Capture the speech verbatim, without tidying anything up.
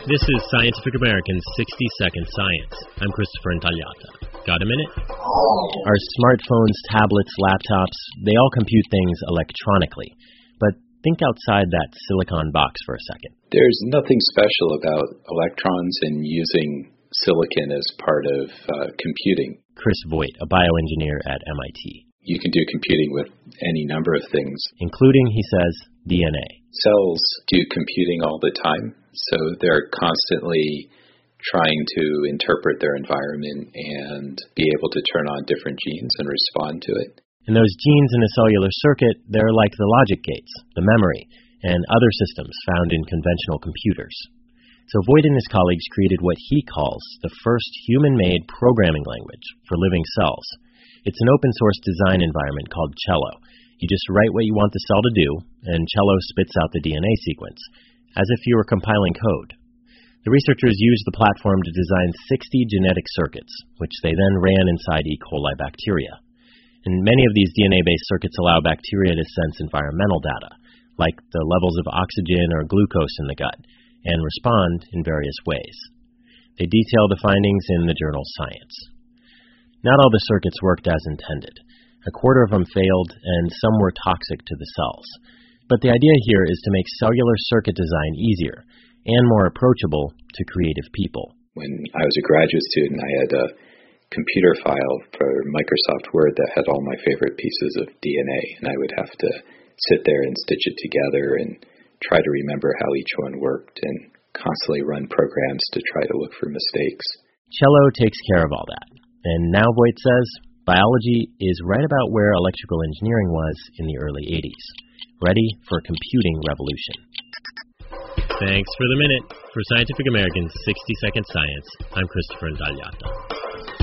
This is Scientific American's sixty second Science. I'm Christopher Intagliata. Got a minute? Our smartphones, tablets, laptops, they all compute things electronically. But think outside that silicon box for a second. There's nothing special about electrons and using silicon as part of uh, computing. Chris Voigt, a bioengineer at M I T. You can do computing with any number of things. Including, he says, D N A. Cells do computing all the time, so they're constantly trying to interpret their environment and be able to turn on different genes and respond to it. And those genes in a cellular circuit, they're like the logic gates, the memory, and other systems found in conventional computers. So Voigt and his colleagues created what he calls the first human-made programming language for living cells. It's an open-source design environment called Cello. You just write what you want the cell to do, and Cello spits out the D N A sequence, as if you were compiling code. The researchers used the platform to design sixty genetic circuits, which they then ran inside E. coli bacteria. And many of these D N A-based circuits allow bacteria to sense environmental data, like the levels of oxygen or glucose in the gut, and respond in various ways. They detail the findings in the journal Science. Not all the circuits worked as intended. A quarter of them failed, and some were toxic to the cells. But the idea here is to make cellular circuit design easier and more approachable to creative people. When I was a graduate student, I had a computer file for Microsoft Word that had all my favorite pieces of D N A, and I would have to sit there and stitch it together and try to remember how each one worked and constantly run programs to try to look for mistakes. Cello takes care of all that. And now Voigt says biology is right about where electrical engineering was in the early eighties, ready for a computing revolution. Thanks for the minute. For Scientific American's sixty second Science, I'm Christopher Intagliata.